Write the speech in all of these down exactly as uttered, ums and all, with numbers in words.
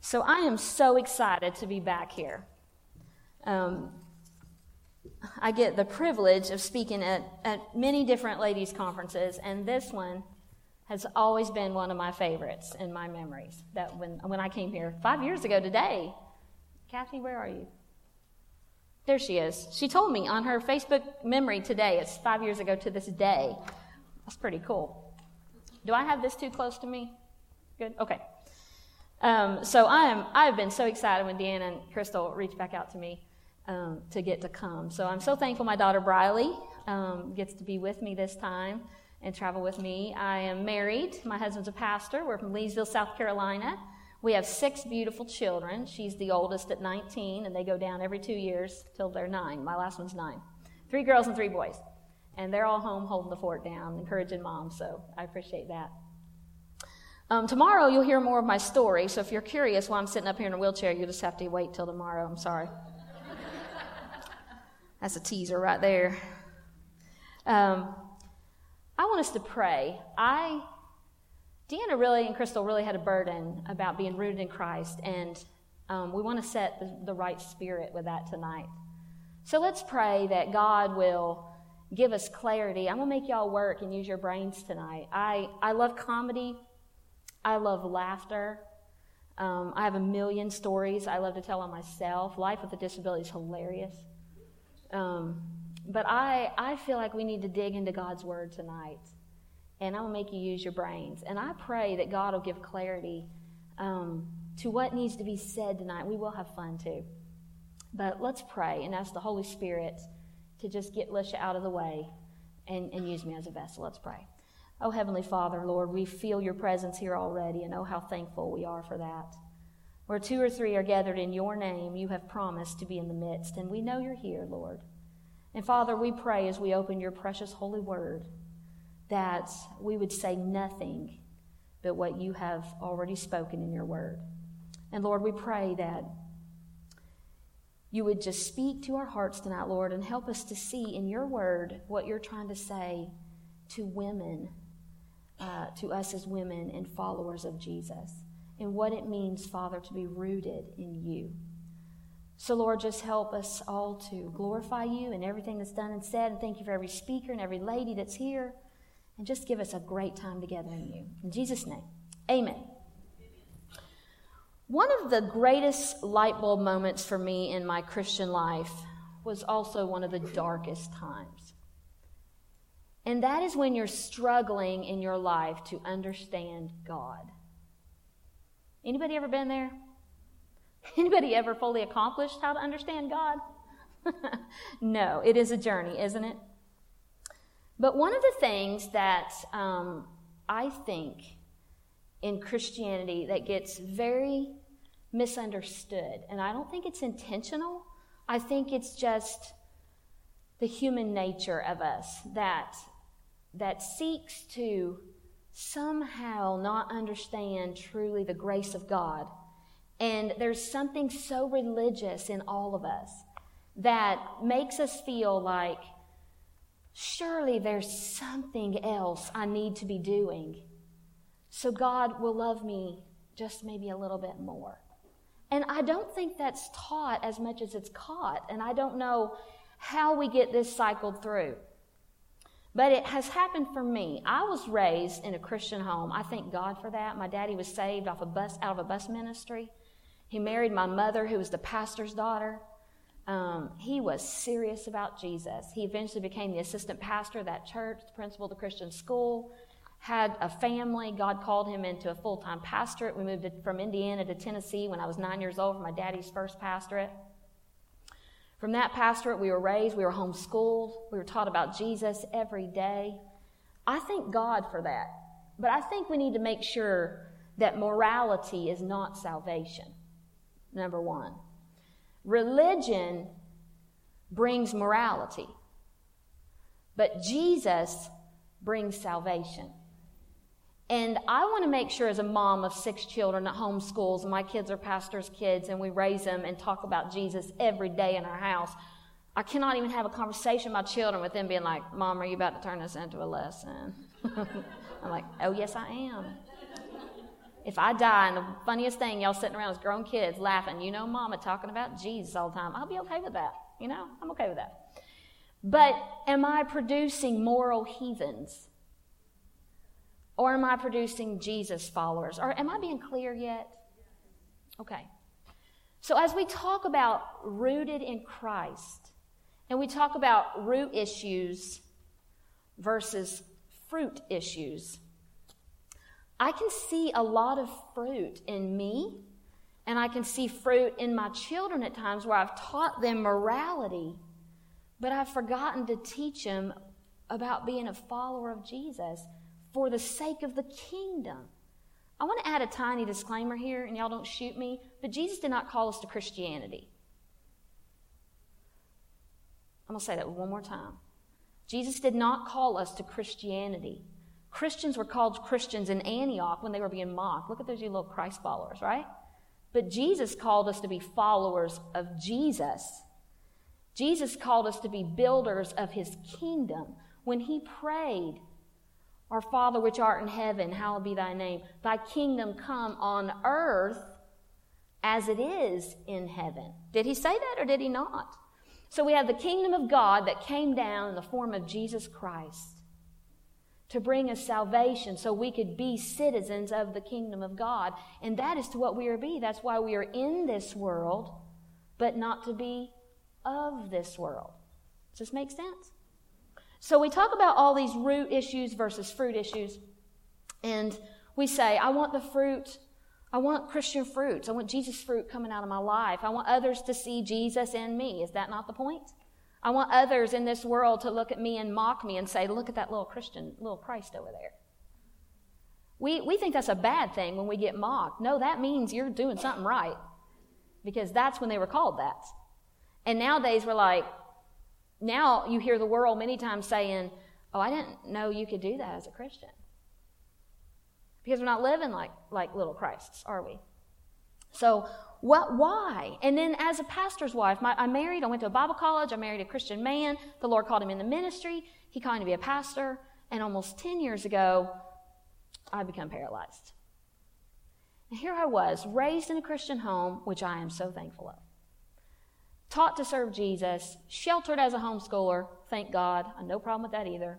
So I am so excited to be back here. Um, I get the privilege of speaking at, at many different ladies' conferences, and this one has always been one of my favorites in my memories. That when when I came here five years ago today, Kathy, where are you? There she is. She told me on her Facebook memory today, it's five years ago to this day. That's pretty cool. Do I have this too close to me? Good? Okay. Um, so I am, I have been so excited when Deanna and Crystal reached back out to me um, to get to come. So I'm so thankful my daughter Briley um, gets to be with me this time and travel with me. I am married. My husband's a pastor. We're from Leesville, South Carolina. We have six beautiful children. She's the oldest at nineteen, and they go down every two years till they're nine. My last one's nine. Three girls and three boys. And they're all home holding the fort down, encouraging mom, so I appreciate that. Um, tomorrow you'll hear more of my story, so if you're curious why I'm sitting up here in a wheelchair, you'll just have to wait till tomorrow. I'm sorry. That's a teaser right there. Um, I want us to pray. I, Deanna really and Crystal really had a burden about being rooted in Christ, and um, we want to set the, the right spirit with that tonight. So let's pray that God will give us clarity. I'm going to make y'all work and use your brains tonight. I, I love comedy. I love laughter. Um, I have a million stories I love to tell on myself. Life with a disability is hilarious. Um, but I, I feel like we need to dig into God's Word tonight. And I'm going to make you use your brains. And I pray that God will give clarity um, to what needs to be said tonight. We will have fun too. But let's pray and ask the Holy Spirit to just get Lisha out of the way and, and use me as a vessel. Let's pray. Oh, Heavenly Father, Lord, we feel your presence here already, and oh, how thankful we are for that. Where two or three are gathered in your name, you have promised to be in the midst, and we know you're here, Lord. And Father, we pray as we open your precious holy word that we would say nothing but what you have already spoken in your word. And Lord, we pray that you would just speak to our hearts tonight, Lord, and help us to see in your word what you're trying to say to women, uh, to us as women and followers of Jesus, and what it means, Father, to be rooted in you. So, Lord, just help us all to glorify you in everything that's done and said, and thank you for every speaker and every lady that's here, and just give us a great time together in you. In Jesus' name, amen. One of the greatest light bulb moments for me in my Christian life was also one of the darkest times. And that is when you're struggling in your life to understand God. Anybody ever been there? Anybody ever fully accomplished how to understand God? No, it is a journey, isn't it? But one of the things that um, I think in Christianity that gets very misunderstood, and I don't think it's intentional, I think it's just the human nature of us that that seeks to somehow not understand truly the grace of God. And there's something so religious in all of us that makes us feel like, surely there's something else I need to be doing, so God will love me just maybe a little bit more. And I don't think that's taught as much as it's caught, and I don't know how we get this cycled through. But it has happened for me. I was raised in a Christian home. I thank God for that. My daddy was saved off a bus, out of a bus ministry. He married my mother, who was the pastor's daughter. Um, he was serious about Jesus. He eventually became the assistant pastor of that church, the principal of the Christian school, had a family. God called him into a full-time pastorate. We moved from Indiana to Tennessee when I was nine years old for my daddy's first pastorate. From that pastorate, we were raised, we were homeschooled, we were taught about Jesus every day. I thank God for that. But I think we need to make sure that morality is not salvation, number one. Religion brings morality, but Jesus brings salvation. And I want to make sure as a mom of six children that homeschools, and my kids are pastors' kids, and we raise them and talk about Jesus every day in our house. I cannot even have a conversation with my children with them being like, Mom, are you about to turn this into a lesson? I'm like, oh, yes, I am. If I die and the funniest thing, y'all sitting around as grown kids laughing, you know, Mama talking about Jesus all the time, I'll be okay with that. You know, I'm okay with that. But am I producing moral heathens? Or am I producing Jesus followers? Or am I being clear yet? Okay. So as we talk about rooted in Christ, and we talk about root issues versus fruit issues, I can see a lot of fruit in me, and I can see fruit in my children at times where I've taught them morality, but I've forgotten to teach them about being a follower of Jesus for the sake of the kingdom. I want to add a tiny disclaimer here, and y'all don't shoot me, but Jesus did not call us to Christianity. I'm going to say that one more time. Jesus did not call us to Christianity. Christians were called Christians in Antioch when they were being mocked. Look at those you little Christ followers, right? But Jesus called us to be followers of Jesus. Jesus called us to be builders of his kingdom. When he prayed, "Our Father which art in heaven, hallowed be thy name. Thy kingdom come on earth as it is in heaven." Did he say that or did he not? So we have the kingdom of God that came down in the form of Jesus Christ to bring us salvation so we could be citizens of the kingdom of God. And that is to what we are be. That's why we are in this world, but not to be of this world. Does this make sense? So we talk about all these root issues versus fruit issues. And we say, I want the fruit, I want Christian fruits. I want Jesus' fruit coming out of my life. I want others to see Jesus in me. Is that not the point? I want others in this world to look at me and mock me and say, look at that little Christian, little Christ over there. We, we think that's a bad thing when we get mocked. No, that means you're doing something right, because that's when they were called that. And nowadays we're like, now you hear the world many times saying, oh, I didn't know you could do that as a Christian. Because we're not living like, like little Christs, are we? So what? Why? And then as a pastor's wife, my, I married, I went to a Bible college, I married a Christian man. The Lord called him into ministry. He called me to be a pastor. And almost ten years ago, I became paralyzed. And here I was, raised in a Christian home, which I am so thankful of. Taught to serve Jesus, sheltered as a homeschooler, thank God. I had no problem with that either.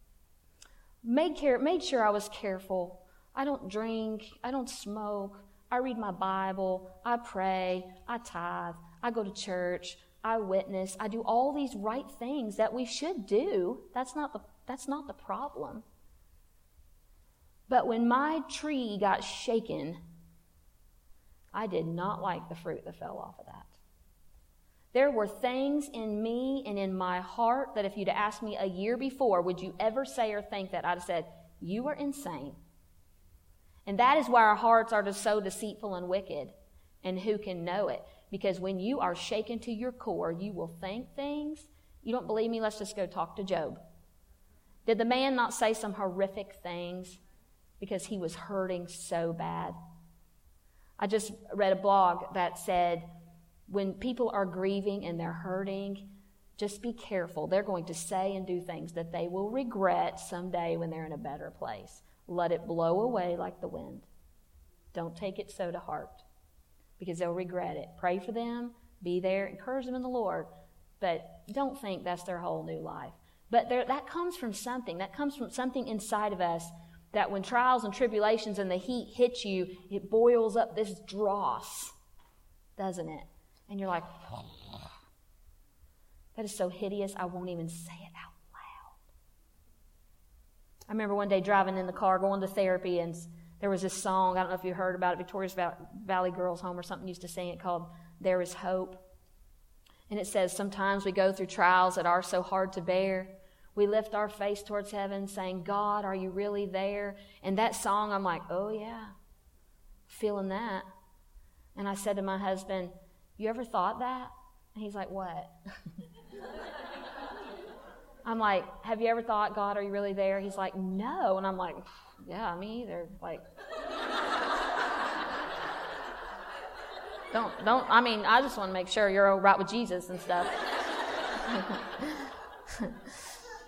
Made care, made sure I was careful. I don't drink, I don't smoke, I read my Bible, I pray, I tithe, I go to church, I witness, I do all these right things that we should do. That's not the, that's not the problem. But when my tree got shaken, I did not like the fruit that fell off of that. There were things in me and in my heart that if you'd asked me a year before, would you ever say or think that? I'd have said, you are insane. And that is why our hearts are just so deceitful and wicked. And who can know it? Because when you are shaken to your core, you will think things. You don't believe me? Let's just go talk to Job. Did the man not say some horrific things because he was hurting so bad? I just read a blog that said, when people are grieving and they're hurting, just be careful. They're going to say and do things that they will regret someday when they're in a better place. Let it blow away like the wind. Don't take it so to heart, because they'll regret it. Pray for them, be there, encourage them in the Lord, but don't think that's their whole new life. But there, that comes from something. That comes from something inside of us that when trials and tribulations and the heat hit you, it boils up this dross, doesn't it? And you're like, oh, that is so hideous, I won't even say it out loud. I remember one day driving in the car, going to therapy, and there was this song, I don't know if you heard about it, Victoria's Valley Girls Home or something used to sing it, called There Is Hope. And it says, sometimes we go through trials that are so hard to bear. We lift our face towards heaven saying, God, are you really there? And that song, I'm like, oh yeah, feeling that. And I said to my husband, you ever thought that? And he's like, what? I'm like, have you ever thought, God, are you really there? He's like, no. And I'm like, yeah, me either. Like, don't, don't, I mean, I just want to make sure you're all right with Jesus and stuff.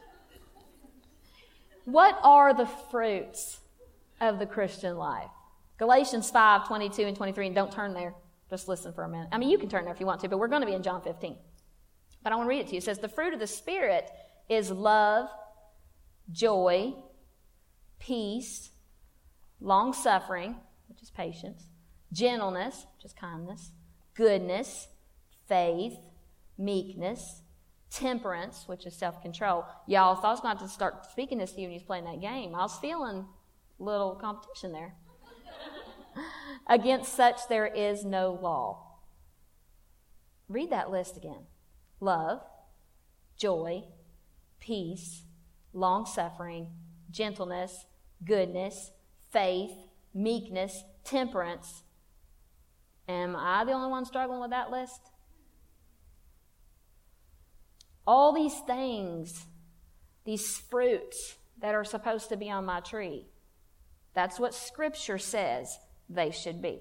What are the fruits of the Christian life? Galatians five, twenty-two and twenty-three, and don't turn there. Just listen for a minute. I mean, you can turn there if you want to, but we're going to be in John fifteen. But I want to read it to you. It says, the fruit of the Spirit is love, joy, peace, long-suffering, which is patience, gentleness, which is kindness, goodness, faith, meekness, temperance, which is self-control. Y'all, if I was going to start speaking this to you when you was playing that game, I was feeling a little competition there. Against such there is no law. Read that list again. Love, joy, peace, long-suffering, gentleness, goodness, faith, meekness, temperance. Am I the only one struggling with that list? All these things, these fruits that are supposed to be on my tree, that's what Scripture says they should be.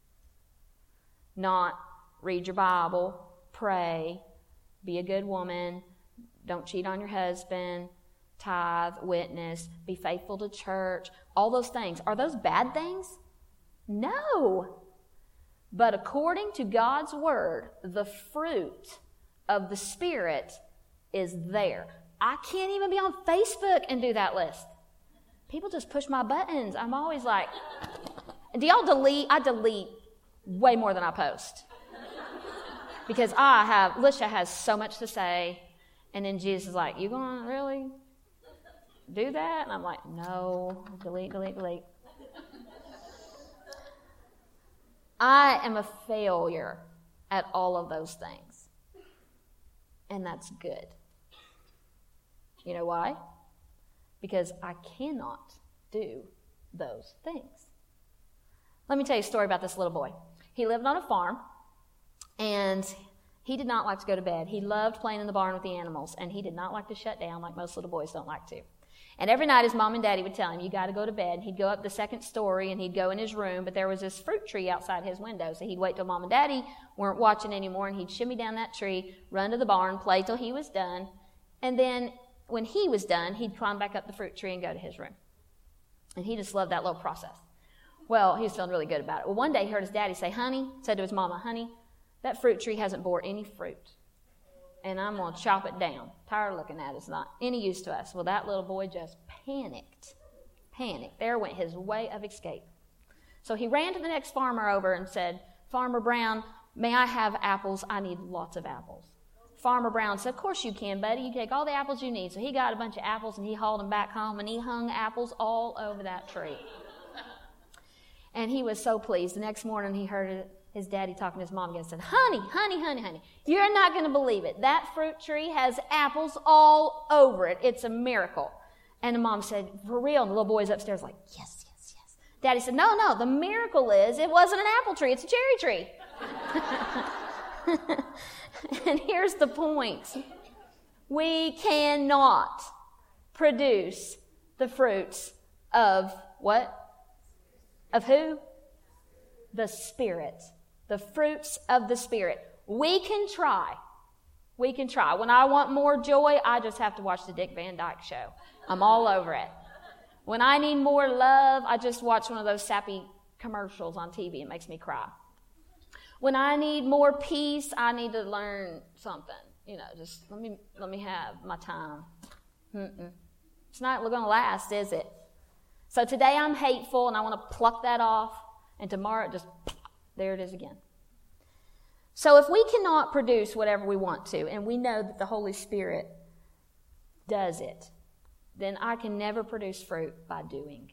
Not read your Bible, pray, be a good woman, don't cheat on your husband, tithe, witness, be faithful to church, all those things. Are those bad things? No. But according to God's Word, the fruit of the Spirit is there. I can't even be on Facebook and do that list. People just push my buttons. I'm always like, do y'all delete? I delete way more than I post. Because I have, Lisha has so much to say, and then Jesus is like, you gonna really do that? And I'm like, no, delete, delete, delete. I am a failure at all of those things. And that's good. You know why? Because I cannot do those things. Let me tell you a story about this little boy. He lived on a farm, and he did not like to go to bed. He loved playing in the barn with the animals, and he did not like to shut down like most little boys don't like to. And every night his mom and daddy would tell him, you got to go to bed. He'd go up the second story, and he'd go in his room, but there was this fruit tree outside his window, so he'd wait till mom and daddy weren't watching anymore, and he'd shimmy down that tree, run to the barn, play till he was done, and then when he was done, he'd climb back up the fruit tree and go to his room. And he just loved that little process. Well, he was feeling really good about it. Well, one day he heard his daddy say, honey, said to his mama, honey, that fruit tree hasn't bore any fruit. And I'm going to chop it down. Tired of looking at it. It's not any use to us. Well, that little boy just panicked. Panicked. There went his way of escape. So he ran to the next farmer over and said, Farmer Brown, may I have apples? I need lots of apples. Farmer Brown said, of course you can, buddy. You take all the apples you need. So he got a bunch of apples, and he hauled them back home, and he hung apples all over that tree. And he was so pleased. The next morning he heard his daddy talking to his mom again and said, honey, honey, honey, honey, you're not going to believe it. That fruit tree has apples all over it. It's a miracle. And the mom said, for real? And the little boy's upstairs like, yes, yes, yes. Daddy said, no, no, the miracle is it wasn't an apple tree. It's a cherry tree. And here's the point. We cannot produce the fruits of what? Of who? The Spirit. The fruits of the Spirit. We can try. We can try. When I want more joy, I just have to watch the Dick Van Dyke Show. I'm all over it. When I need more love, I just watch one of those sappy commercials on T V. It makes me cry. When I need more peace, I need to learn something. You know, just let me let me have my time. Mm-mm. It's not going to last, is it? So today I'm hateful, and I want to pluck that off, and tomorrow it just, there it is again. So if we cannot produce whatever we want to, and we know that the Holy Spirit does it, then I can never produce fruit by doing.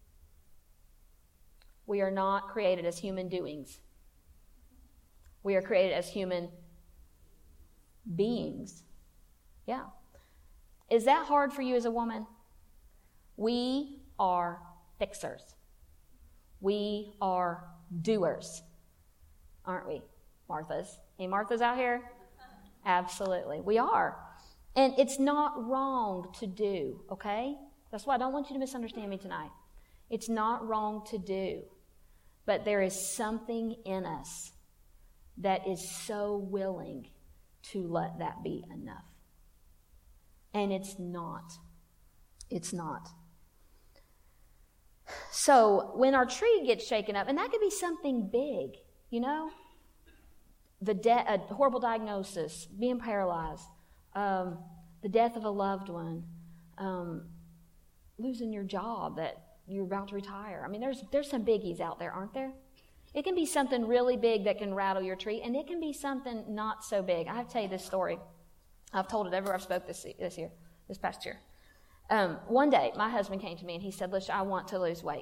We are not created as human doings. We are created as human beings. Yeah. Is that hard for you as a woman? We are fixers. We are doers. Aren't we, Marthas? Any Marthas out here? Absolutely. We are. And it's not wrong to do, okay? That's why I don't want you to misunderstand me tonight. It's not wrong to do. But there is something in us that is so willing to let that be enough. And it's not. It's not. So when our tree gets shaken up, and that could be something big, you know, the de- a horrible diagnosis, being paralyzed, um, the death of a loved one, um, losing your job that you're about to retire. I mean, there's there's some biggies out there, aren't there? It can be something really big that can rattle your tree, and it can be something not so big. I have to tell you this story. I've told it everywhere I've spoke this this year, this past year. Um, one day, my husband came to me and he said, "Listen, I want to lose weight."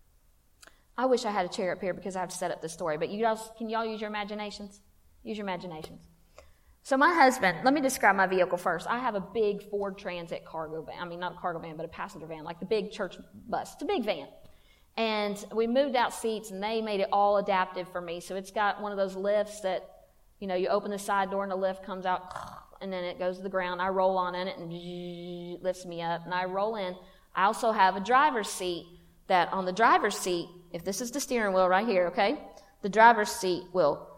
I wish I had a chair up here because I have to set up this story. But you guys, can y'all use your imaginations? Use your imaginations. So my husband, let me describe my vehicle first. I have a big Ford Transit cargo van. I mean, not a cargo van, but a passenger van, like the big church bus. It's a big van. And we moved out seats, and they made it all adaptive for me. So it's got one of those lifts that, you know, you open the side door and the lift comes out, and then it goes to the ground. I roll on in it, and it lifts me up. And I roll in. I also have a driver's seat that on the driver's seat, if this is the steering wheel right here, okay, the driver's seat will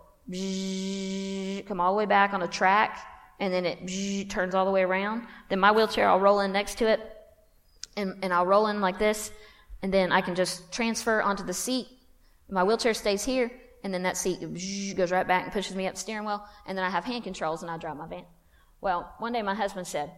come all the way back on a track, and then it turns all the way around. Then my wheelchair, I'll roll in next to it, and, and I'll roll in like this. And then I can just transfer onto the seat. My wheelchair stays here, and then that seat goes right back and pushes me up the steering wheel. And then I have hand controls, and I drive my van. Well, one day my husband said,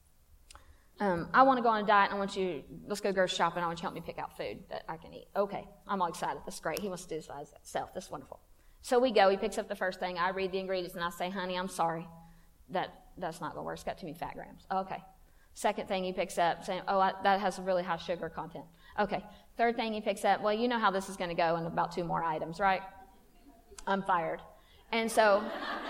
um, I want to go on a diet, and I want you, let's go grocery shopping. I want you to help me pick out food that I can eat. Okay, I'm all excited. That's great. He wants to do this by himself. That's wonderful. So we go. He picks up the first thing. I read the ingredients, and I say, honey, I'm sorry. That That's not going to work. It's got too many fat grams. Okay. Second thing he picks up, saying, oh, I, that has a really high sugar content. Okay. Third thing he picks up, well, you know how this is going to go in about two more items, right? I'm fired. And so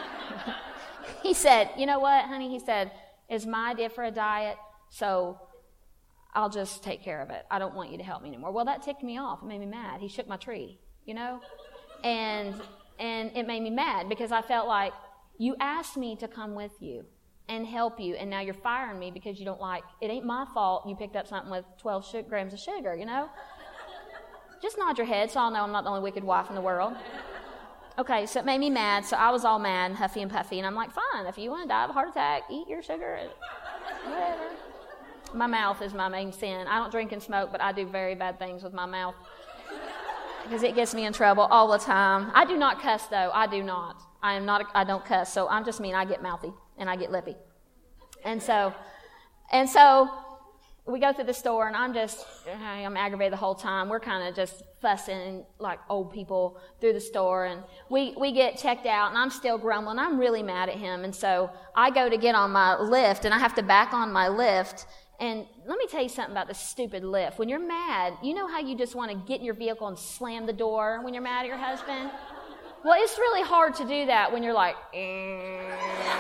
he said, you know what, honey? He said, it's my idea for a diet, so I'll just take care of it. I don't want you to help me anymore. Well, that ticked me off. It made me mad. He shook my tree, you know? And and it made me mad because I felt like you asked me to come with you and help you, and now you're firing me because you don't like, it ain't my fault you picked up something with twelve sh- grams of sugar, you know? Just nod your head so I'll know I'm not the only wicked wife in the world. Okay, so it made me mad, so I was all mad, huffy and puffy, and I'm like, fine, if you want to die of a heart attack, eat your sugar, whatever. My mouth is my main sin. I don't drink and smoke, but I do very bad things with my mouth because it gets me in trouble all the time. I do not cuss, though. I do not. I am not. A, I don't cuss, so I'm just mean I get mouthy and I get lippy, and so, and so, we go through the store, and I'm just, I'm aggravated the whole time. We're kind of just fussing like old people through the store, and we we get checked out, and I'm still grumbling. I'm really mad at him, and so I go to get on my lift, and I have to back on my lift. And let me tell you something about this stupid lift. When you're mad, you know how you just want to get in your vehicle and slam the door when you're mad at your husband? Well, it's really hard to do that when you're like, eh.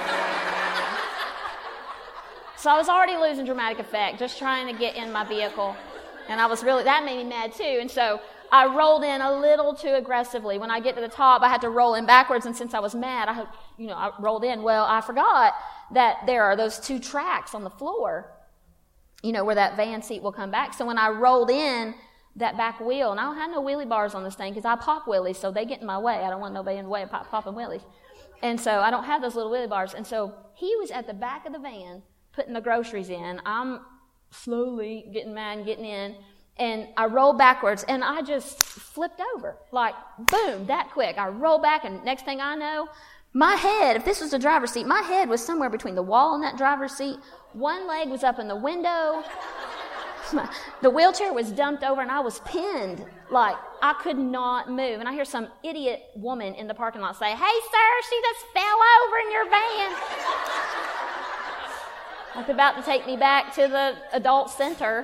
So I was already losing dramatic effect just trying to get in my vehicle. And I was really, that made me mad too. And so I rolled in a little too aggressively. When I get to the top, I had to roll in backwards. And since I was mad, I, you know, I rolled in. Well, I forgot that there are those two tracks on the floor, you know, where that van seat will come back. So when I rolled in that back wheel, and I don't have no wheelie bars on this thing because I pop wheelies, so they get in my way. I don't want nobody in the way of pop, popping wheelies. And so I don't have those little wheelie bars. And so he was at the back of the van putting the groceries in. I'm slowly getting mad and getting in, and I roll backwards, and I just flipped over, like, boom, that quick. I roll back, and next thing I know, my head, if this was the driver's seat, my head was somewhere between the wall and that driver's seat. One leg was up in the window. The wheelchair was dumped over, and I was pinned. Like, I could not move. And I hear some idiot woman in the parking lot say, hey, sir, she just fell over in your van. Like about to take me back to the adult center.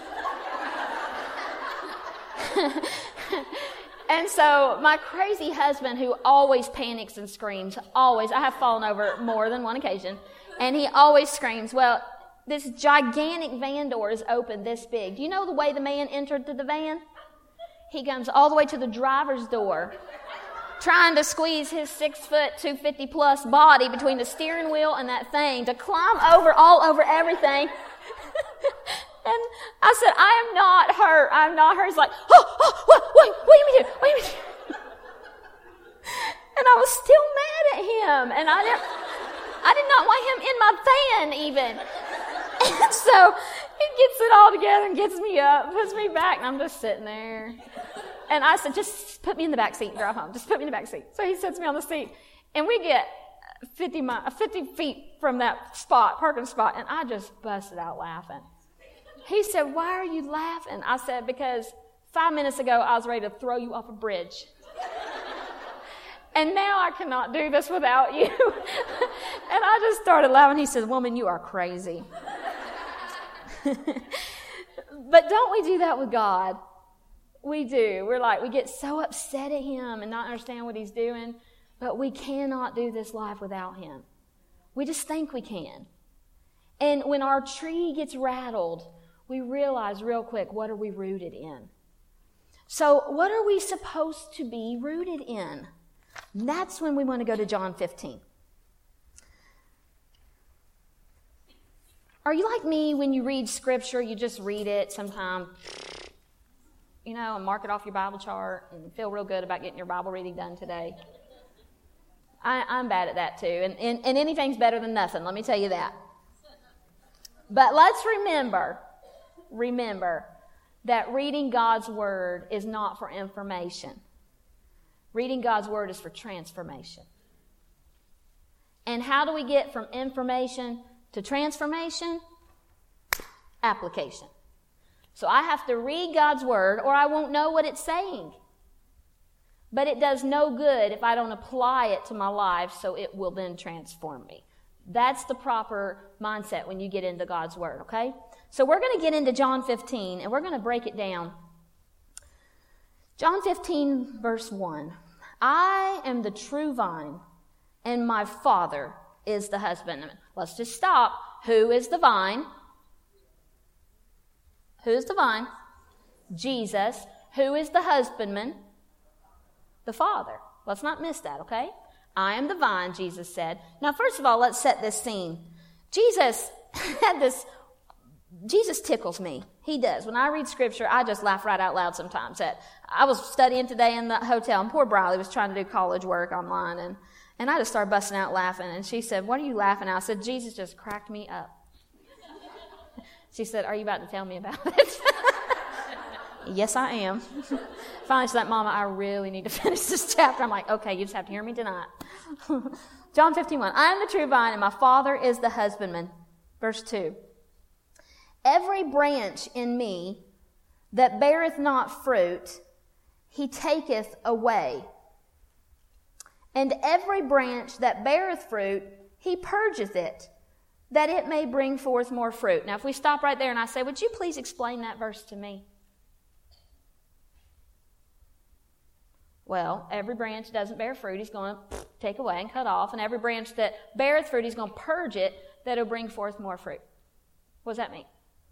And so my crazy husband, who always panics and screams, always, I have fallen over more than one occasion, and he always screams. Well, this gigantic van door is open this big. Do you know the way the man entered to the van? He comes all the way to the driver's door, trying to squeeze his six foot, two fifty plus body between the steering wheel and that thing to climb over all over everything. And I said, I am not hurt. I'm not hurt. He's like, oh, oh, what, wait, what do you mean? What do you mean? And I was still mad at him. And I didn't, I did not want him in my van even. And so he gets it all together and gets me up, puts me back, and I'm just sitting there. And I said, just put me in the back seat and drive home. Just put me in the back seat. So he sets me on the seat. And we get fifty, mi- fifty feet from that spot, parking spot, and I just busted out laughing. He said, why are you laughing? I said, because five minutes ago, I was ready to throw you off a bridge. And now I cannot do this without you. And I just started laughing. He said, woman, you are crazy. But don't we do that with God? We do. We're like, we get so upset at him and not understand what he's doing, but we cannot do this life without him. We just think we can. And when our tree gets rattled, we realize real quick, what are we rooted in? So what are we supposed to be rooted in? And that's when we want to go to John fifteen. Are you like me when you read Scripture, you just read it sometime, you know, and mark it off your Bible chart and feel real good about getting your Bible reading done today? I, I'm bad at that too. And, and, and anything's better than nothing, let me tell you that. But let's remember, remember that reading God's Word is not for information. Reading God's Word is for transformation. And how do we get from information to transformation? Application. So I have to read God's Word or I won't know what it's saying. But it does no good if I don't apply it to my life, so it will then transform me. That's the proper mindset when you get into God's Word, okay? So we're going to get into John fifteen, and we're going to break it down. John fifteen, verse one. I am the true vine, and my Father is the husbandman. Let's just stop. Who is the vine? Who is the vine? Jesus. Who is the husbandman? The Father. Let's not miss that, okay? I am the vine, Jesus said. Now, first of all, let's set this scene. Jesus had this, Jesus tickles me. He does. When I read Scripture, I just laugh right out loud sometimes. That I was studying today in the hotel, and poor Briley was trying to do college work online, and, and I just started busting out laughing. And she said, what are you laughing at? I said, Jesus just cracked me up. She said, are you about to tell me about it? Yes, I am. Finally, she's like, Mama, I really need to finish this chapter. I'm like, okay, you just have to hear me tonight. John fifteen one. I am the true vine, and my Father is the husbandman. Verse two. Every branch in me that beareth not fruit, he taketh away. And every branch that beareth fruit, he purgeth it, that it may bring forth more fruit. Now, if we stop right there and I say, would you please explain that verse to me? Well, every branch that doesn't bear fruit, he's going to take away and cut off. And every branch that beareth fruit, he's going to purge it, that it'll bring forth more fruit. What does that mean?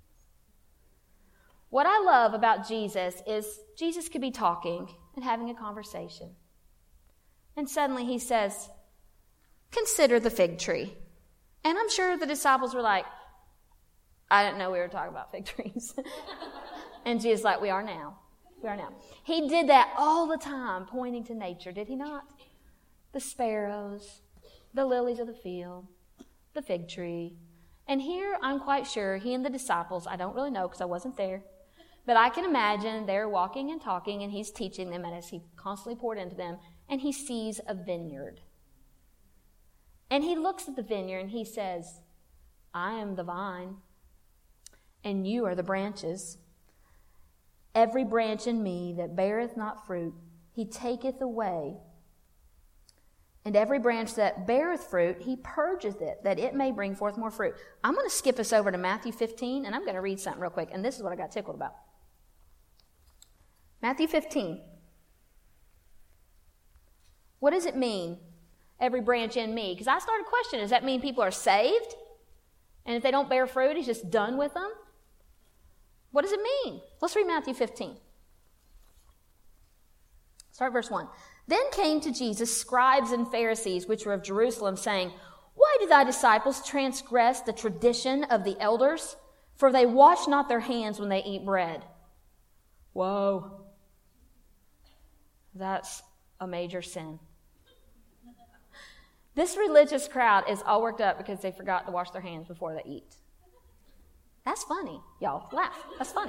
What I love about Jesus is Jesus could be talking and having a conversation. And suddenly he says, consider the fig tree. And I'm sure the disciples were like, I didn't know we were talking about fig trees. And Jesus is like, we are now. We are now. He did that all the time, pointing to nature, did he not? The sparrows, the lilies of the field, the fig tree. And here, I'm quite sure, he and the disciples, I don't really know because I wasn't there, but I can imagine they're walking and talking, and he's teaching them, and as he constantly poured into them, and he sees a vineyard. And he looks at the vineyard, and he says, I am the vine, and you are the branches. Every branch in me that beareth not fruit, he taketh away. And every branch that beareth fruit, he purgeth it, that it may bring forth more fruit. I'm going to skip us over to Matthew fifteen, and I'm going to read something real quick. And this is what I got tickled about. Matthew fifteen. What does it mean, every branch in me? Because I started questioning, does that mean people are saved? And if they don't bear fruit, he's just done with them? What does it mean? Let's read Matthew fifteen. Start verse one. Then came to Jesus scribes and Pharisees, which were of Jerusalem, saying, why do thy disciples transgress the tradition of the elders? For they wash not their hands when they eat bread. Whoa. That's a major sin. This religious crowd is all worked up because they forgot to wash their hands before they eat. That's funny. Y'all laugh. That's funny.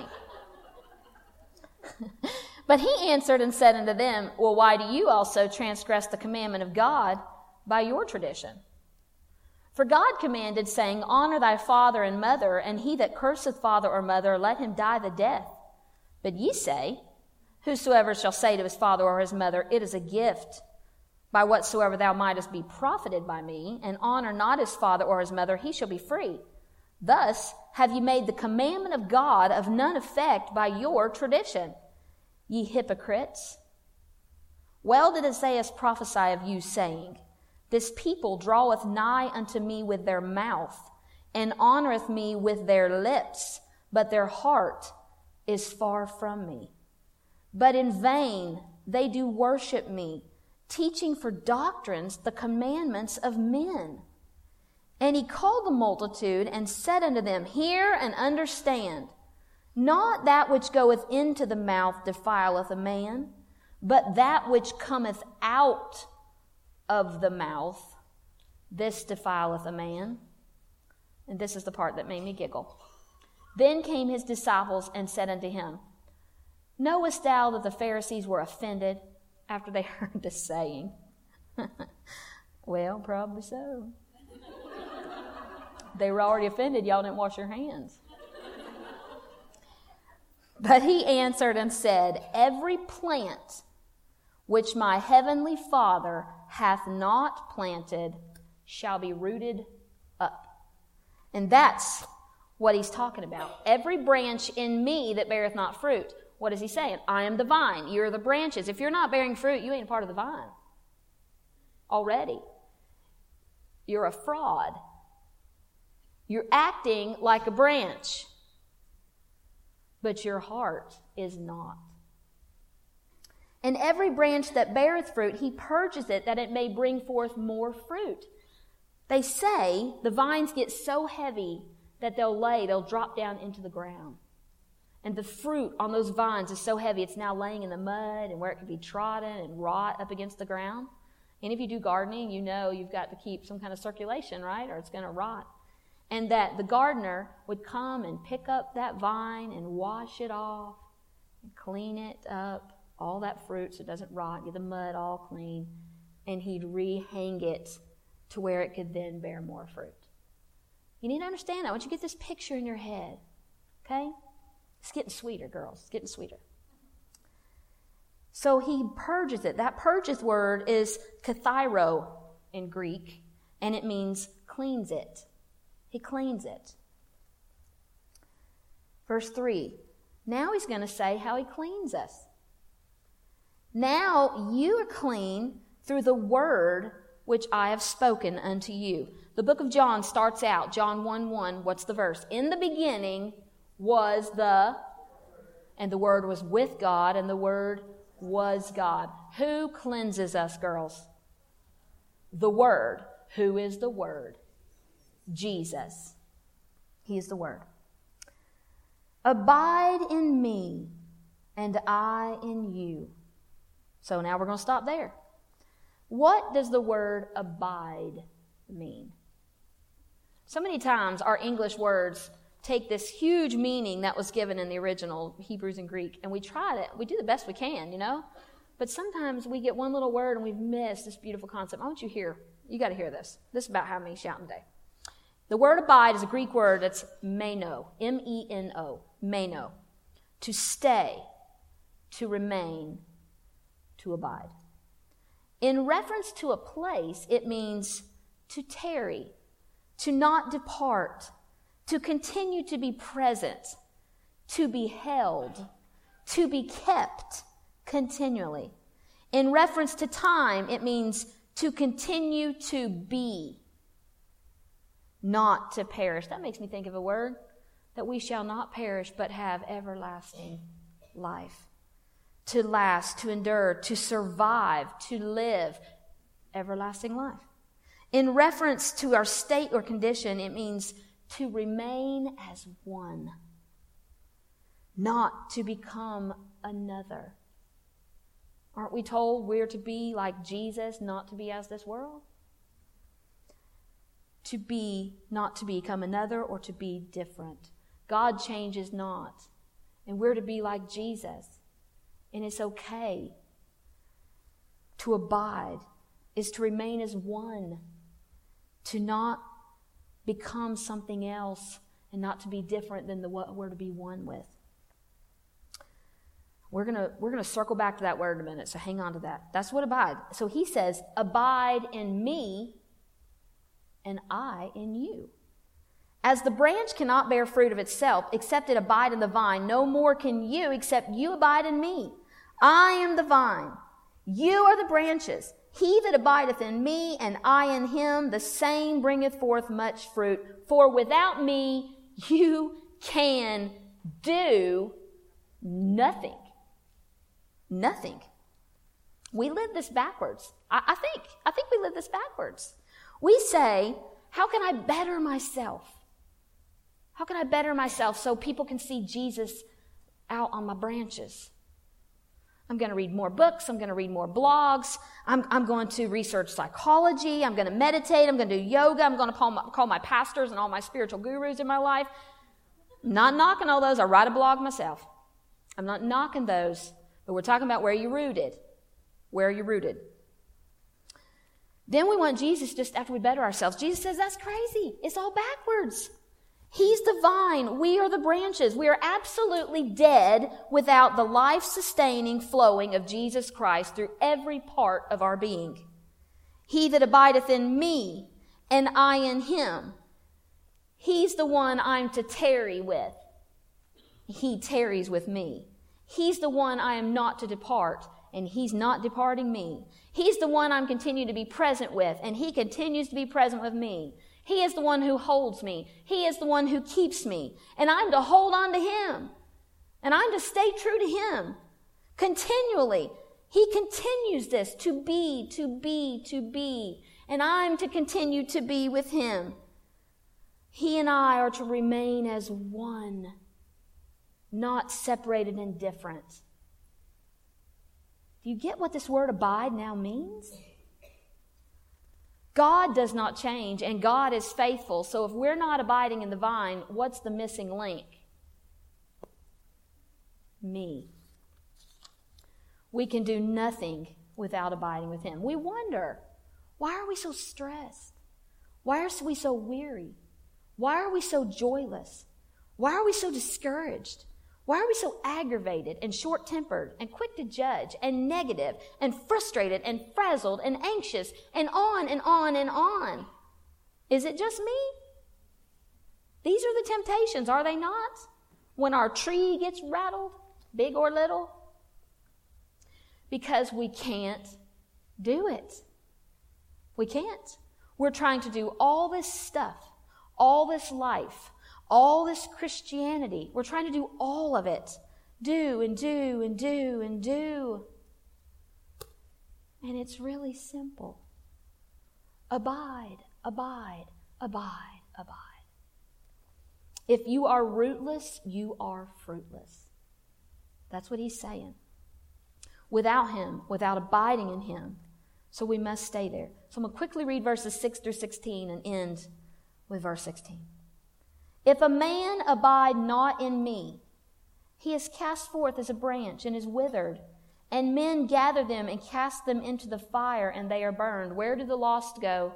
But he answered and said unto them, well, why do you also transgress the commandment of God by your tradition? For God commanded, saying, honor thy father and mother, and he that curseth father or mother, let him die the death. But ye say, whosoever shall say to his father or his mother, it is a gift, by whatsoever thou mightest be profited by me, and honor not his father or his mother, he shall be free. Thus have ye made the commandment of God of none effect by your tradition. Ye hypocrites, well did Isaiah prophesy of you, saying, this people draweth nigh unto me with their mouth, and honoreth me with their lips, but their heart is far from me. But in vain they do worship me, teaching for doctrines the commandments of men. And he called the multitude and said unto them, hear and understand. Not that which goeth into the mouth defileth a man, but that which cometh out of the mouth, this defileth a man. And this is the part that made me giggle. Then came his disciples and said unto him, knowest thou that the Pharisees were offended after they heard this saying? Well, probably so. They were already offended. Y'all didn't wash your hands. But he answered and said, every plant which my heavenly Father hath not planted shall be rooted up. And that's what he's talking about. Every branch in me that beareth not fruit. What is he saying? I am the vine. You're the branches. If you're not bearing fruit, you ain't a part of the vine. Already. You're a fraud. You're acting like a branch, but your heart is not. And every branch that beareth fruit, he purges it, that it may bring forth more fruit. They say the vines get so heavy that they'll lay, they'll drop down into the ground. And the fruit on those vines is so heavy, it's now laying in the mud and where it could be trodden and rot up against the ground. And if you do gardening, you know you've got to keep some kind of circulation, right? Or it's going to rot. And that the gardener would come and pick up that vine and wash it off and clean it up, all that fruit so it doesn't rot, get the mud all clean, and he'd rehang it to where it could then bear more fruit. You need to understand that. I want you to get this picture in your head, okay? It's getting sweeter, girls. It's getting sweeter. So he purges it. That purges word is kathairo in Greek, and it means cleans it. He cleans it. Verse three. Now he's going to say how he cleans us. Now you are clean through the word which I have spoken unto you. The book of John starts out, John one one, what's the verse? In the beginning was the, and the word was with God, and the word was God. Who cleanses us, girls? The word. Who is the word? Jesus. He is the word. Abide in me, and I in you. So now we're going to stop there. What does the word abide mean? So many times our English words take this huge meaning that was given in the original Hebrews and Greek, and we try to, we do the best we can, you know? But sometimes we get one little word and we've missed this beautiful concept. I want you to hear, you got to hear this. This is about how many shouting today. The word abide is a Greek word that's meno, M E N O, meno, to stay, to remain, to abide. In reference to a place, it means to tarry, to not depart, to continue to be present, to be held, to be kept continually. In reference to time, it means to continue to be, not to perish. That makes me think of a word, that we shall not perish but have everlasting life. To last, to endure, to survive, to live everlasting life. In reference to our state or condition, it means to remain as one, not to become another. Aren't we told we're to be like Jesus, not to be as this world? To be, not to become another or to be different. God changes not. And we're to be like Jesus. And it's okay. To abide is to remain as one. To not become something else and not to be different than the what we're to be one with. We're gonna we're gonna circle back to that word in a minute, so hang on to that. That's what abide. So he says, abide in me and I in you. As the branch cannot bear fruit of itself, except it abide in the vine, no more can you, except you abide in me. I am the vine, you are the branches. He that abideth in me, and I in him, the same bringeth forth much fruit. For without me, you can do nothing. Nothing. We live this backwards. I, I think. I think we live this backwards. We say, how can I better myself? How can I better myself so people can see Jesus out on my branches? I'm going to read more books. I'm going to read more blogs. I'm, I'm going to research psychology. I'm going to meditate. I'm going to do yoga. I'm going to call my, call my pastors and all my spiritual gurus in my life. Not knocking all those. I write a blog myself. I'm not knocking those, but we're talking about where you're rooted. Where are you rooted? Then we want Jesus just after we better ourselves. Jesus says that's crazy. It's all backwards. He's the vine. We are the branches. We are absolutely dead without the life-sustaining flowing of Jesus Christ through every part of our being. He that abideth in me, and I in him. He's the one I'm to tarry with. He tarries with me. He's the one I am not to depart, and he's not departing me. He's the one I'm continuing to be present with, and he continues to be present with me. He is the one who holds me. He is the one who keeps me. And I'm to hold on to him. And I'm to stay true to him. Continually. He continues this to be, to be, to be. And I'm to continue to be with him. He and I are to remain as one. Not separated and different. Do you get what this word abide now means? God does not change, and God is faithful. So if we're not abiding in the vine, what's the missing link? Me. We can do nothing without abiding with him. We wonder, why are we so stressed? Why are we so weary? Why are we so joyless? Why are we so discouraged? Why are we so aggravated and short-tempered and quick to judge and negative and frustrated and frazzled and anxious and on and on and on? Is it just me? These are the temptations, are they not? When our tree gets rattled, big or little? Because we can't do it. We can't. We're trying to do all this stuff, all this life, all this Christianity. We're trying to do all of it. Do and do and do and do. And it's really simple. Abide, abide, abide, abide. If you are rootless, you are fruitless. That's what he's saying. Without him, without abiding in him. So we must stay there. So I'm going to quickly read verses six through sixteen and end with verse sixteen. If a man abide not in me, he is cast forth as a branch and is withered, and men gather them and cast them into the fire, and they are burned. Where do the lost go?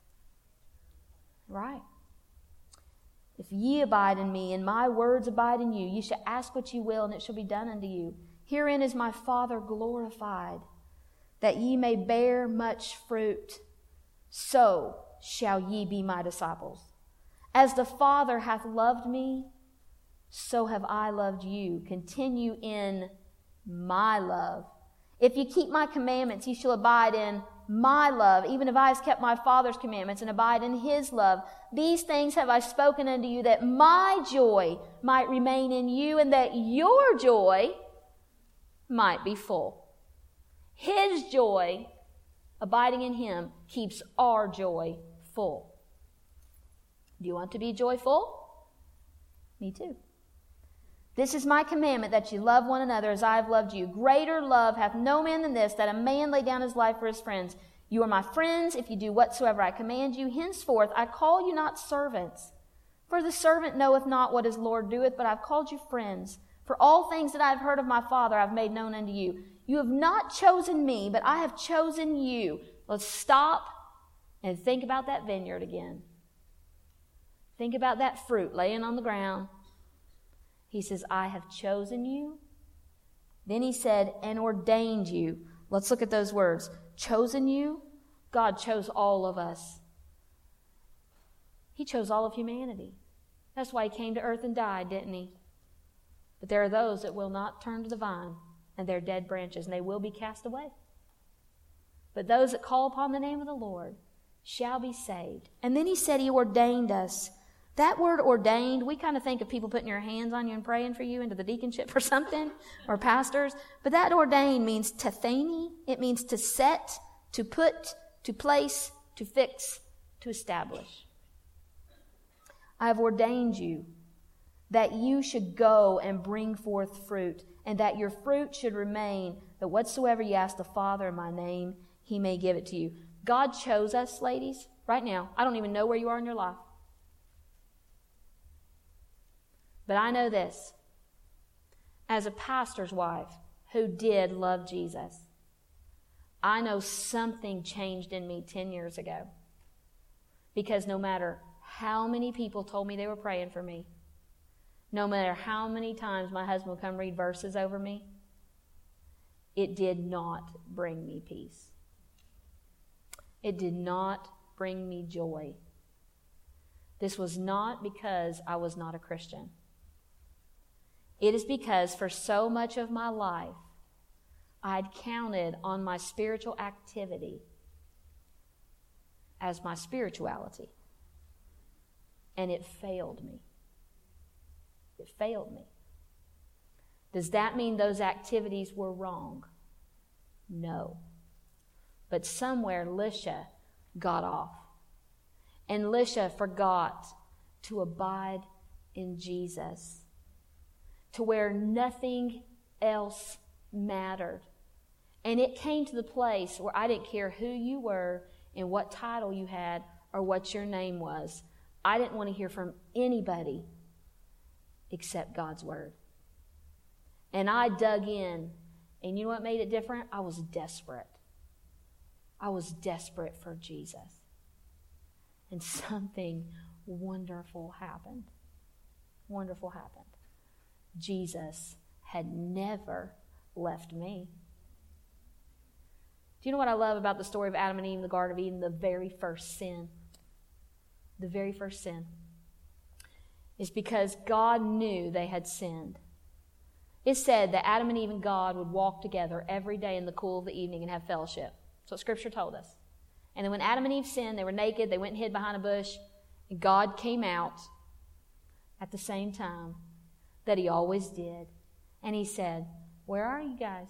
Right. If ye abide in me, and my words abide in you, ye shall ask what ye will, and it shall be done unto you. Herein is my Father glorified, that ye may bear much fruit. So shall ye be my disciples. As the Father hath loved me, so have I loved you. Continue in my love. If you keep my commandments, ye shall abide in my love, even if I have kept my Father's commandments and abide in his love. These things have I spoken unto you, that my joy might remain in you, and that your joy might be full. His joy, abiding in him, keeps our joy full. Do you want to be joyful? Me too. This is my commandment, that you love one another as I have loved you. Greater love hath no man than this, that a man lay down his life for his friends. You are my friends if you do whatsoever I command you. Henceforth I call you not servants, For the servant knoweth not what his Lord doeth, but I've called you friends. For all things that I have heard of my Father I have made known unto you. You have not chosen me, but I have chosen you. Let's stop and think about that vineyard again. Think about that fruit laying on the ground. He says, I have chosen you. Then he said, and ordained you. Let's look at those words. Chosen you. God chose all of us. He chose all of humanity. That's why he came to earth and died, didn't he? But there are those that will not turn to the vine, and they're dead branches, and they will be cast away. But those that call upon the name of the Lord shall be saved. And then he said he ordained us. That word ordained, we kind of think of people putting your hands on you and praying for you into the deaconship or something, or pastors. But that ordained means tethany. It means to set, to put, to place, to fix, to establish. I have ordained you that you should go and bring forth fruit, and that your fruit should remain, that whatsoever you ask the Father in my name, he may give it to you. God chose us, ladies, right now. I don't even know where you are in your life. But I know this. As a pastor's wife who did love Jesus, I know something changed in me ten years ago. Because no matter how many people told me they were praying for me, no matter how many times my husband would come read verses over me, it did not bring me peace. It did not bring me joy. This was not because I was not a Christian. It is because for so much of my life, I had counted on my spiritual activity as my spirituality. And it failed me. It failed me. Does that mean those activities were wrong? No. But somewhere Lisha got off. And Lisha forgot to abide in Jesus, to where nothing else mattered. And it came to the place where I didn't care who you were and what title you had or what your name was. I didn't want to hear from anybody except God's word. And I dug in, and you know what made it different? I was desperate. I was desperate for Jesus. And something wonderful happened. Wonderful happened. Jesus had never left me. Do you know what I love about the story of Adam and Eve in the Garden of Eden? The very first sin. The very first sin. Is because God knew they had sinned. It said that Adam and Eve and God would walk together every day in the cool of the evening and have fellowship. That's what Scripture told us. And then when Adam and Eve sinned, they were naked, they went and hid behind a bush, and God came out at the same time that he always did. And he said, where are you guys?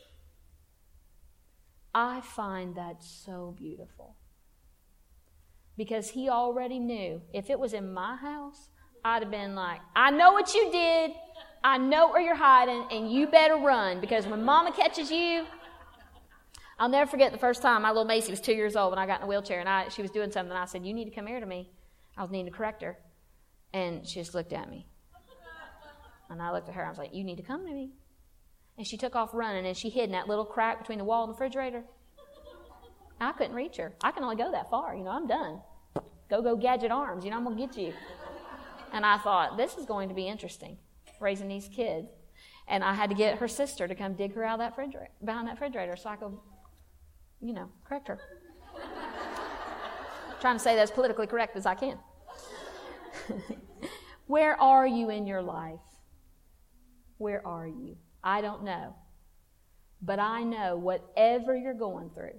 I find that so beautiful. Because he already knew if it was in my house, I'd have been like, I know what you did. I know where you're hiding, and you better run. Because when Mama catches you, I'll never forget the first time my little Macy was two years old when I got in a wheelchair, and I, she was doing something, and I said, you need to come here to me. I was needing to correct her. And she just looked at me. And I looked at her, and I was like, you need to come to me. And she took off running, and she hid in that little crack between the wall and the refrigerator. I couldn't reach her. I can only go that far. You know, I'm done. Go, go, gadget arms. You know, I'm going to get you. And I thought, this is going to be interesting, raising these kids. And I had to get her sister to come dig her out of that refrigerator, behind that refrigerator so I could, you know, correct her. Trying to say that as politically correct as I can. Where are you in your life? Where are you? I don't know. But I know whatever you're going through,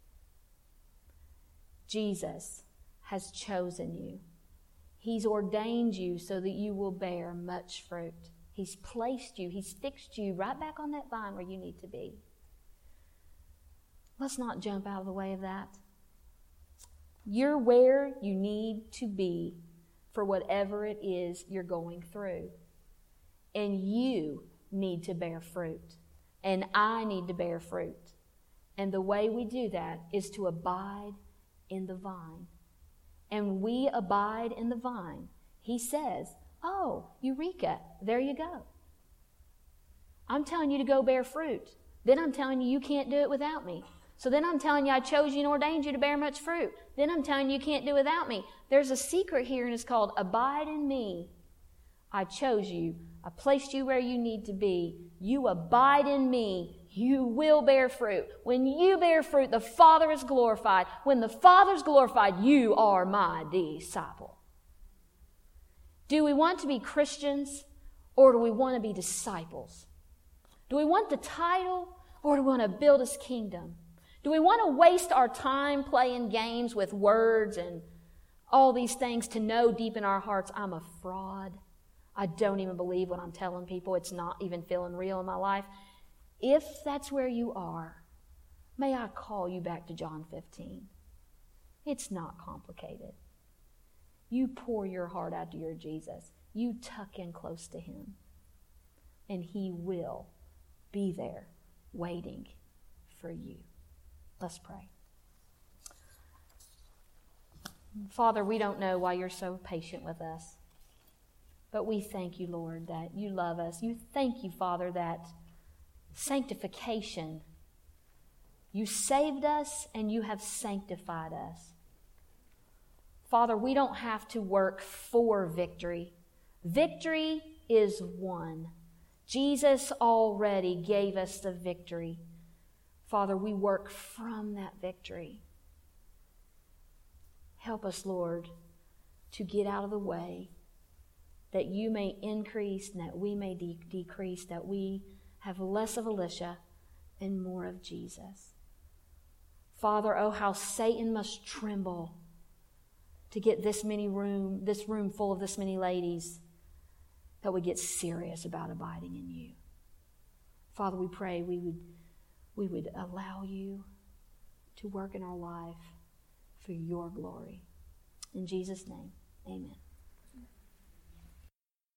Jesus has chosen you. He's ordained you so that you will bear much fruit. He's placed you, he's fixed you right back on that vine where you need to be. Let's not jump out of the way of that. You're where you need to be for whatever it is you're going through. And you need to bear fruit. And I need to bear fruit. And the way we do that is to abide in the vine. And we abide in the vine. He says, oh, Eureka, there you go. I'm telling you to go bear fruit. Then I'm telling you you can't do it without me. So then I'm telling you I chose you and ordained you to bear much fruit. Then I'm telling you you can't do it without me. There's a secret here, and it's called abide in me. I chose you. I placed you where you need to be. You abide in me. You will bear fruit. When you bear fruit, the Father is glorified. When the Father is glorified, you are my disciple. Do we want to be Christians, or do we want to be disciples? Do we want the title, or do we want to build His kingdom? Do we want to waste our time playing games with words and all these things to know deep in our hearts, I'm a fraud? I don't even believe what I'm telling people. It's not even feeling real in my life. If that's where you are, may I call you back to John fifteen. It's not complicated. You pour your heart out to your Jesus. You tuck in close to Him, and He will be there waiting for you. Let's pray. Father, we don't know why you're so patient with us, but we thank you, Lord, that you love us. You thank you, Father, that sanctification, you saved us and you have sanctified us. Father, we don't have to work for victory. Victory is won. Jesus already gave us the victory. Father, we work from that victory. Help us, Lord, to get out of the way, that you may increase and that we may de- decrease, that we have less of Alicia and more of Jesus. Father, oh, how Satan must tremble to get this many room, this room full of this many ladies, that we get serious about abiding in you. Father, we pray we would, we would allow you to work in our life for your glory. In Jesus' name, amen.